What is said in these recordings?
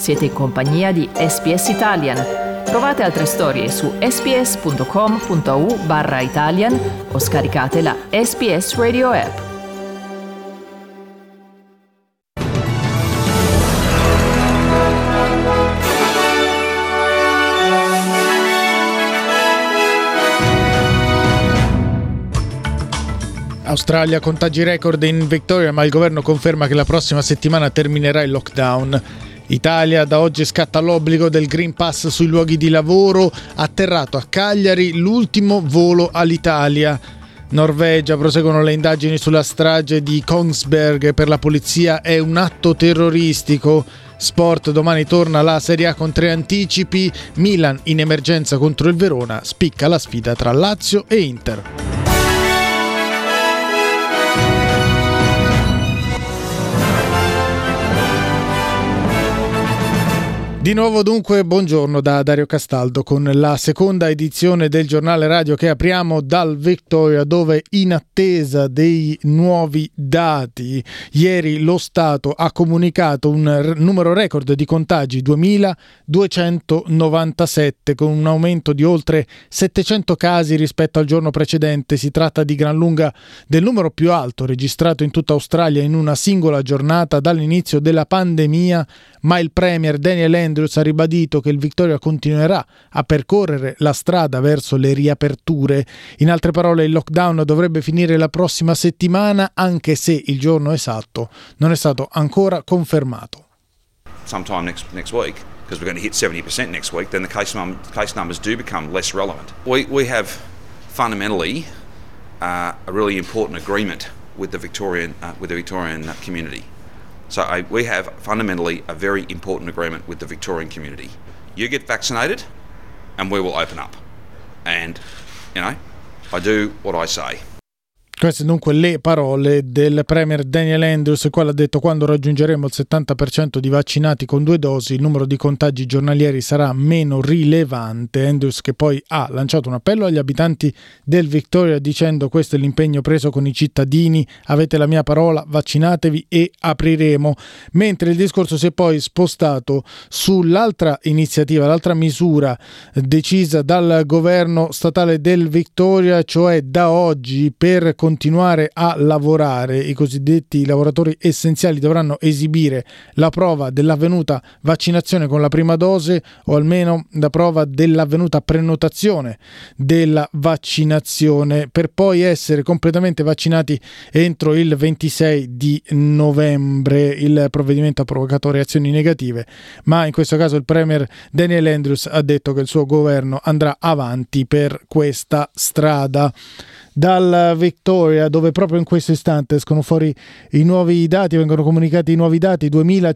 Siete in compagnia di SBS Italian. Trovate altre storie su sbs.com.au/Italian o scaricate la SBS Radio app. Australia, contagi record in Victoria, ma il governo conferma che la prossima settimana terminerà il lockdown. Italia, da oggi scatta l'obbligo del Green Pass sui luoghi di lavoro. Atterrato a Cagliari l'ultimo volo all'Italia. Norvegia, proseguono le indagini sulla strage di Kongsberg. Per la polizia è un atto terroristico. Sport, domani torna la Serie A con 3 anticipi. Milan in emergenza contro il Verona. Spicca la sfida tra Lazio e Inter. Di nuovo dunque buongiorno da Dario Castaldo con la seconda edizione del giornale radio che apriamo dal Victoria, dove in attesa dei nuovi dati ieri lo Stato ha comunicato un numero record di contagi, 2.297, con un aumento di oltre 700 casi rispetto al giorno precedente. Si tratta di gran lunga del numero più alto registrato in tutta Australia in una singola giornata dall'inizio della pandemia, ma il Premier Daniel Andrews ha ribadito che il Victoria continuerà a percorrere la strada verso le riaperture. In altre parole, il lockdown dovrebbe finire la prossima settimana, anche se il giorno esatto non è stato ancora confermato. Sometime next week, because we're going to hit 70% next week, then the case numbers do become less relevant. We have fundamentally a really important agreement with the Victorian community. So we have fundamentally a very important agreement with the Victorian community. You get vaccinated and we will open up. And, I do what I say. Queste dunque le parole del Premier Daniel Andrews, il quale ha detto: quando raggiungeremo il 70% di vaccinati con 2 dosi, il numero di contagi giornalieri sarà meno rilevante. Andrews, che poi ha lanciato un appello agli abitanti del Victoria dicendo: questo è l'impegno preso con i cittadini, avete la mia parola, vaccinatevi e apriremo. Mentre il discorso si è poi spostato sull'altra iniziativa, l'altra misura decisa dal governo statale del Victoria, cioè da oggi per continuare a lavorare i cosiddetti lavoratori essenziali dovranno esibire la prova dell'avvenuta vaccinazione con la prima dose, o almeno la prova dell'avvenuta prenotazione della vaccinazione, per poi essere completamente vaccinati entro il 26 di novembre. Il provvedimento ha provocato reazioni negative, ma in questo caso il Premier Daniel Andrews ha detto che il suo governo andrà avanti per questa strada. Dal Victoria, dove proprio in questo istante escono fuori i nuovi dati, vengono comunicati i nuovi dati,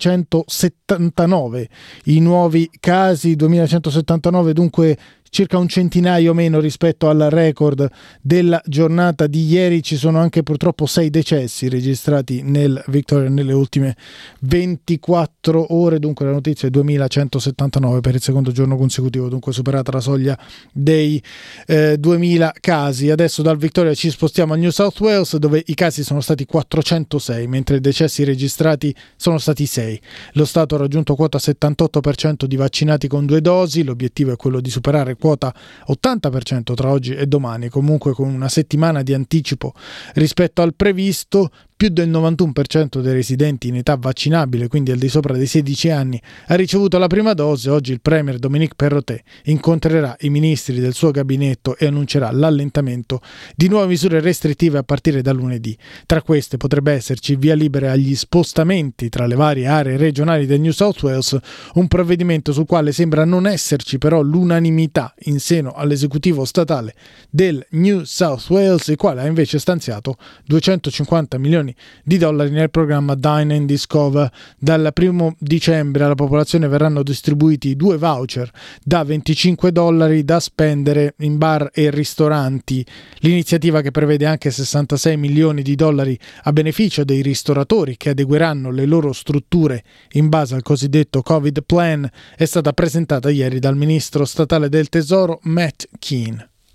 2179 i nuovi casi, 2179 dunque circa un centinaio meno rispetto al record della giornata di ieri. Ci sono anche purtroppo 6 decessi registrati nel Victoria nelle ultime 24 ore, dunque la notizia è 2179 per il secondo giorno consecutivo, dunque superata la soglia dei 2000 casi. Adesso dal Victoria ci spostiamo a New South Wales, dove i casi sono stati 406, mentre i decessi registrati sono stati 6. Lo Stato ha raggiunto quota 78% di vaccinati con 2 dosi, l'obiettivo è quello di superare quota 80% tra oggi e domani, comunque con una settimana di anticipo rispetto al previsto. Più del 91% dei residenti in età vaccinabile, quindi al di sopra dei 16 anni, ha ricevuto la prima dose. Oggi il Premier Dominic Perrottet incontrerà i ministri del suo gabinetto e annuncerà l'allentamento di nuove misure restrittive a partire da lunedì. Tra queste potrebbe esserci via libera agli spostamenti tra le varie aree regionali del New South Wales, un provvedimento sul quale sembra non esserci però l'unanimità in seno all'esecutivo statale del New South Wales, il quale ha invece stanziato 250 milioni di dollari nel programma Dine and Discover. Dal 1 dicembre alla popolazione verranno distribuiti 2 voucher da $25 da spendere in bar e ristoranti. L'iniziativa, che prevede anche 66 milioni di dollari a beneficio dei ristoratori che adegueranno le loro strutture in base al cosiddetto Covid Plan, è stata presentata ieri dal ministro statale del Tesoro Matt Keane.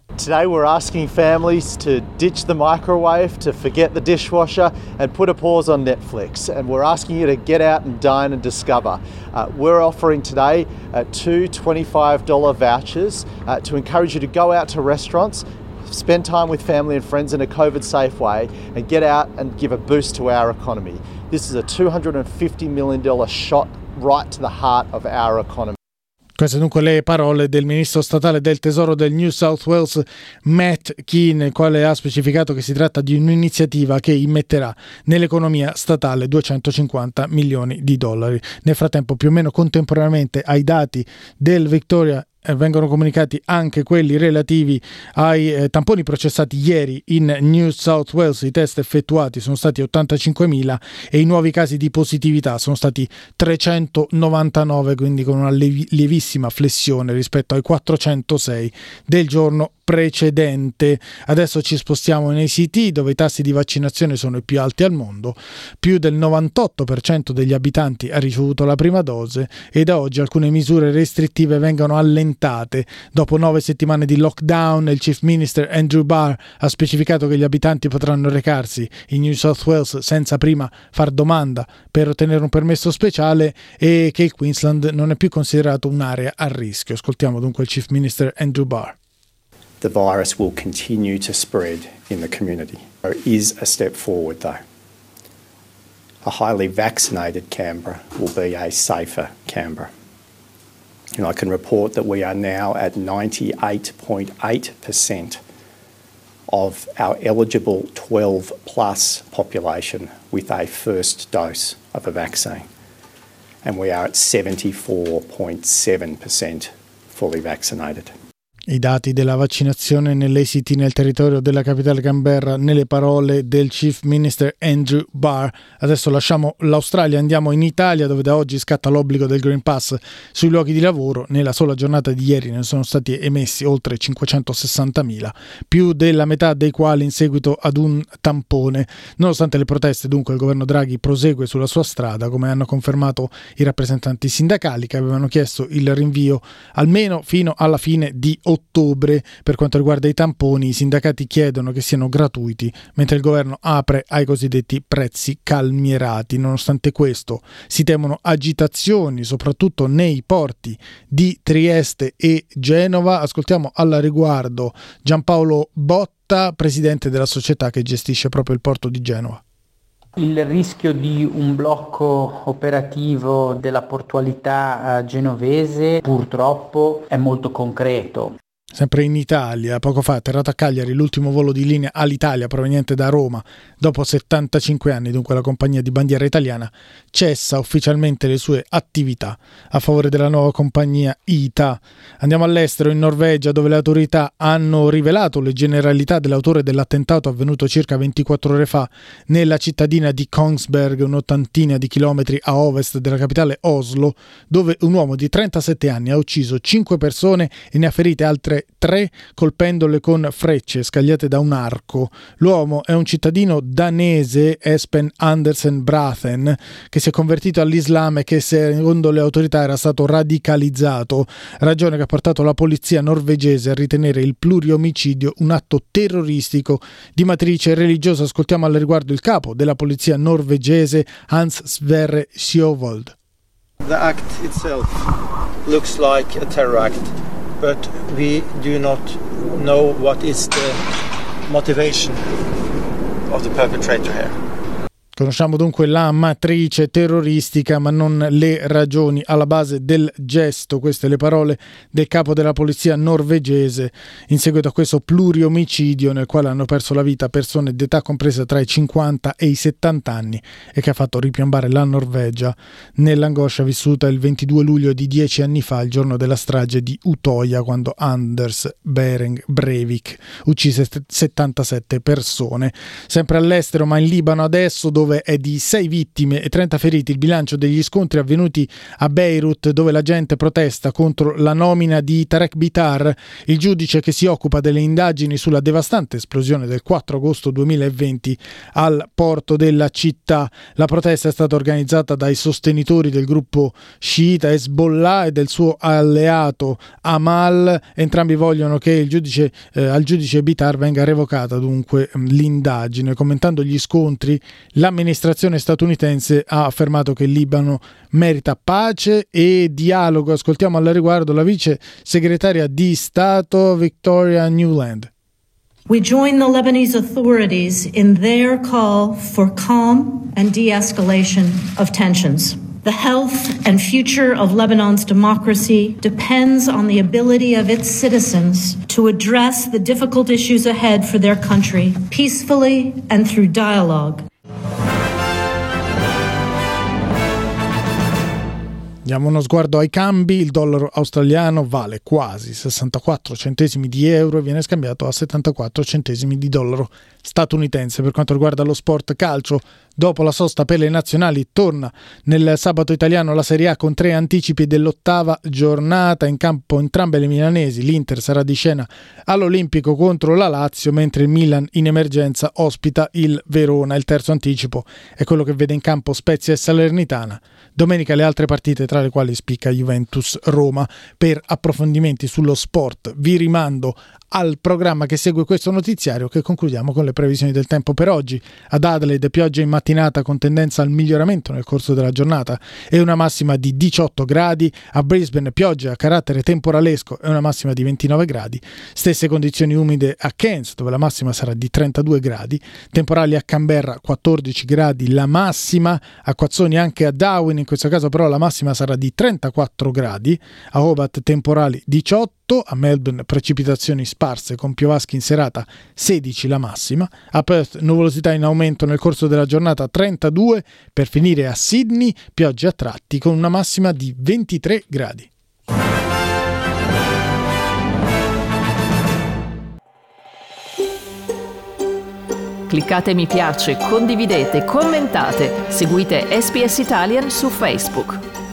Today we're asking families to ditch the microwave, to forget the dishwasher and put a pause on Netflix. And we're asking you to get out and dine and discover. We're offering today two $25 vouchers to encourage you to go out to restaurants, spend time with family and friends in a COVID-safe way and get out and give a boost to our economy. This is a $250 million shot right to the heart of our economy. Queste dunque le parole del ministro statale del tesoro del New South Wales, Matt Keane, il quale ha specificato che si tratta di un'iniziativa che immetterà nell'economia statale $250 milioni. Nel frattempo, più o meno contemporaneamente ai dati del Victoria, vengono comunicati anche quelli relativi ai tamponi processati ieri in New South Wales. I test effettuati sono stati 85.000 e i nuovi casi di positività sono stati 399, quindi con una lievissima flessione rispetto ai 406 del giorno precedente. Adesso ci spostiamo nei ACT, dove i tassi di vaccinazione sono i più alti al mondo. Più del 98% degli abitanti ha ricevuto la prima dose e da oggi alcune misure restrittive vengono allentate. Dopo 9 settimane di lockdown, il Chief Minister Andrew Barr ha specificato che gli abitanti potranno recarsi in New South Wales senza prima far domanda per ottenere un permesso speciale e che il Queensland non è più considerato un'area a rischio. Ascoltiamo dunque il Chief Minister Andrew Barr. The virus will continue to spread in the community. There is a step forward though. A highly vaccinated Canberra will be a safer Canberra. And I can report that we are now at 98.8% of our eligible 12 plus population with a first dose of a vaccine. And we are at 74.7% fully vaccinated. I dati della vaccinazione nell'ACT nel territorio della capitale Canberra nelle parole del Chief Minister Andrew Barr. Adesso lasciamo l'Australia, andiamo in Italia, dove da oggi scatta l'obbligo del Green Pass sui luoghi di lavoro. Nella sola giornata di ieri ne sono stati emessi oltre 560.000, più della metà dei quali in seguito ad un tampone. Nonostante le proteste, dunque, il governo Draghi prosegue sulla sua strada, come hanno confermato i rappresentanti sindacali, che avevano chiesto il rinvio almeno fino alla fine di ottobre. Per quanto riguarda i tamponi, i sindacati chiedono che siano gratuiti, mentre il governo apre ai cosiddetti prezzi calmierati. Nonostante questo, si temono agitazioni, soprattutto nei porti di Trieste e Genova. Ascoltiamo al riguardo Giampaolo Botta, presidente della società che gestisce proprio il porto di Genova. Il rischio di un blocco operativo della portualità genovese purtroppo è molto concreto. Sempre in Italia, poco fa è atterrato a Cagliari l'ultimo volo di linea Alitalia proveniente da Roma. Dopo 75 anni, dunque, la compagnia di bandiera italiana cessa ufficialmente le sue attività a favore della nuova compagnia ITA. Andiamo all'estero, in Norvegia, dove le autorità hanno rivelato le generalità dell'autore dell'attentato avvenuto circa 24 ore fa nella cittadina di Kongsberg, un'ottantina di chilometri a ovest della capitale Oslo, dove un uomo di 37 anni ha ucciso 5 persone e ne ha ferite altre 3 colpendole con frecce scagliate da un arco. L'uomo è un cittadino danese, Espen Andersen Brathen, che si è convertito all'Islam e che secondo le autorità era stato radicalizzato, ragione che ha portato la polizia norvegese a ritenere il pluriomicidio un atto terroristico di matrice religiosa. Ascoltiamo al riguardo il capo della polizia norvegese, Hans Sverre Sjövold. The act itself looks like a terror act, but we do not know what is the motivation of the perpetrator here. Conosciamo dunque la matrice terroristica, ma non le ragioni alla base del gesto. Queste le parole del capo della polizia norvegese in seguito a questo pluriomicidio nel quale hanno perso la vita persone d'età compresa tra i 50 e i 70 anni e che ha fatto ripiombare la Norvegia nell'angoscia vissuta il 22 luglio di 10 anni fa, il giorno della strage di Utoya, quando Anders Behring Breivik uccise 77 persone. Sempre all'estero, ma in Libano adesso, dove dove è di 6 vittime e 30 feriti il bilancio degli scontri avvenuti a Beirut, dove la gente protesta contro la nomina di Tarek Bitar, il giudice che si occupa delle indagini sulla devastante esplosione del 4 agosto 2020 al porto della città. La protesta è stata organizzata dai sostenitori del gruppo sciita Hezbollah e del suo alleato Amal. Entrambi vogliono che al giudice Bitar venga revocata dunque l'indagine. Commentando gli scontri, l'amministrazione statunitense ha affermato che il Libano merita pace e dialogo. Ascoltiamo al riguardo la vice segretaria di Stato Victoria Nuland. We join the Lebanese authorities in their call for calm and de-escalation of tensions. The health and future of Lebanon's democracy depends on the ability of its citizens to address the difficult issues ahead for their country peacefully and through dialogue. Diamo uno sguardo ai cambi. Il dollaro australiano vale quasi 64 centesimi di euro e viene scambiato a 74 centesimi di dollaro statunitense. Per quanto riguarda lo sport calcio, dopo la sosta per le nazionali torna nel sabato italiano la Serie A con 3 anticipi dell'8ª giornata. In campo entrambe le milanesi, l'Inter sarà di scena all'Olimpico contro la Lazio, mentre il Milan in emergenza ospita il Verona. Il terzo anticipo è quello che vede in campo Spezia e Salernitana. Domenica le altre partite, tra le quali spicca Juventus Roma. Per approfondimenti sullo sport vi rimando al programma che segue questo notiziario, che concludiamo con le previsioni del tempo per oggi. Ad Adelaide pioggia in mattinata con tendenza al miglioramento nel corso della giornata e una massima di 18 gradi. A Brisbane pioggia a carattere temporalesco e una massima di 29 gradi. Stesse condizioni umide a Cairns, dove la massima sarà di 32 gradi. Temporali a Canberra 14 gradi la massima. Acquazzoni anche a Darwin, in questo caso però la massima sarà di 34 gradi. A Hobart temporali 18. A Melbourne precipitazioni sparse con piovaschi in serata 16 la massima. A Perth nuvolosità in aumento nel corso della giornata 32, per finire a Sydney piogge a tratti con una massima di 23 gradi. Cliccate mi piace, condividete, commentate, seguite SBS Italian su Facebook.